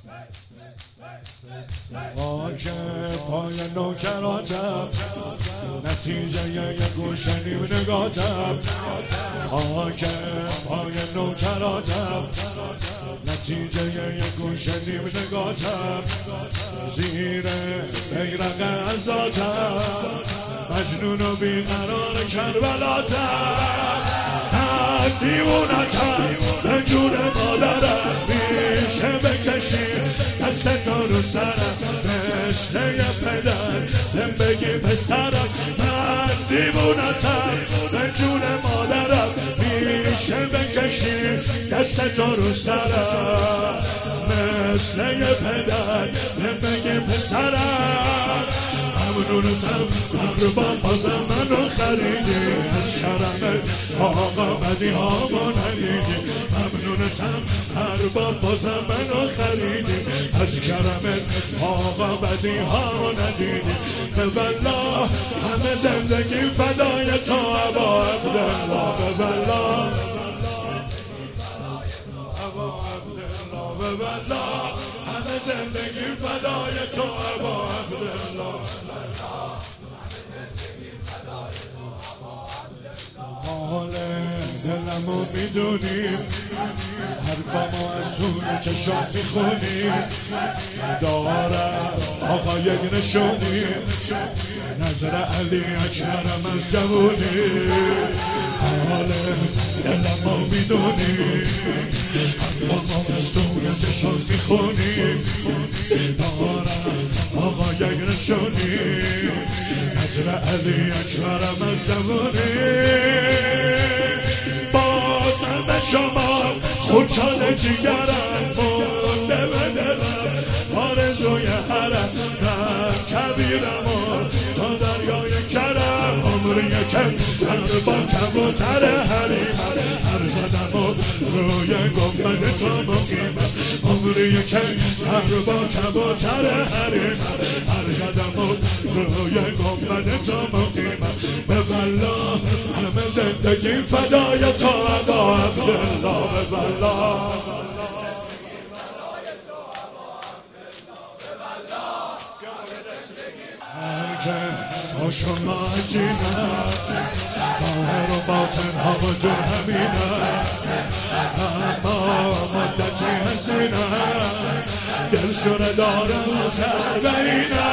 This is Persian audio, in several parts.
خاک پای نوکراتم نتیجه یک گوشنیم نگاتم. خاک پای نوکراتم نتیجه یک گوشنیم نگاتم. زیر بیرق عزاتم مجنون و بیقرار کربلاتم. دیوونتم به جون مادرم میشه بکشیم دستتا رو سرم مثل یه پدر بهم بگی پسرم. من دیوونتم به جون مادرم میشه بکشیم دستتا رو سرم مثل یه پدر بهم بگی پسرم. ممنونتم قربان بازم منو خریدی از کرمت آقا بدی ها ما ندیدی. ممنونتم قربان بازم منو خریدی از کرمت آقا بدی ها ما ندیدی. به والله همه زندگی فدای تو ابا عبدالله. به والله ابا عبدالله. به والله همه زندگی فدای تو ابا عبدالله. حال دلمو میدونی حرفمو از توی چشم میخونی. دارم آقا یک نشونی نظر علی اکبرم از جوونی. حال دلمو میدونی حرفمو از توی چشم میخونی. دارم آقا یک نشونی نظر علی اکبرم از جوونی. بازم به شما خونچال جیگرم مونده به دلم آرزوی حرم. من کبیرم و تا دریای کرم عمر یکم هر با کبوتر حریم هر زدم و روی گنبد تو مقیمم. عمر یکم هر با کبوتر حریم هر زدم و روی گنبد تو مقیمم. به والله همه زندگی فدای تو ابا عبدالله. به والله با شما عجینه ظاهر و باطن ها و جون همینه. اما مدتی حسینه دل شوره داره و سر بینه.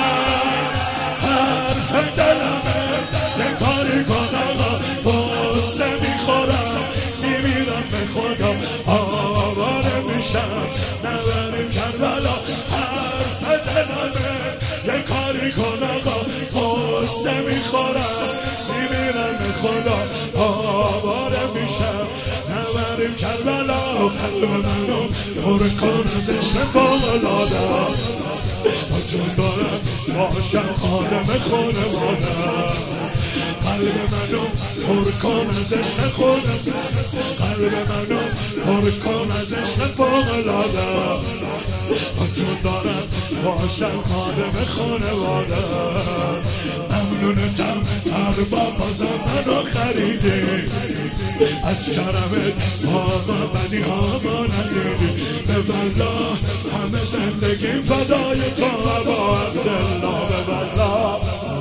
حرف دلمه یه کاری کن آقا بسته میخورم میمیرم به خدا آواره میشم نبریم کربلا. حرف دلمه یه کاری کن آقا بسته میخورم میمیرم به خدا آواره میشم نبریم کربلا. قلب منو پر کن از عشق فوق‌العاده با جون دارم باشم خادم خانوادم. قلب منو پر کن از عشق خودم قلب منو پر کن از عشق فوق‌العاده با جون دارم باشم خادم خانوادم. ممنونتم ارباب بازم منو خریدی از کرمت آقا بدی ها ما ندیدی. به والله همه زندگی فدای تو ابا عبدالله. به والله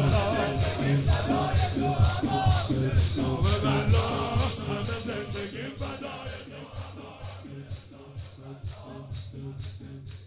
همه زندگی فدای تو.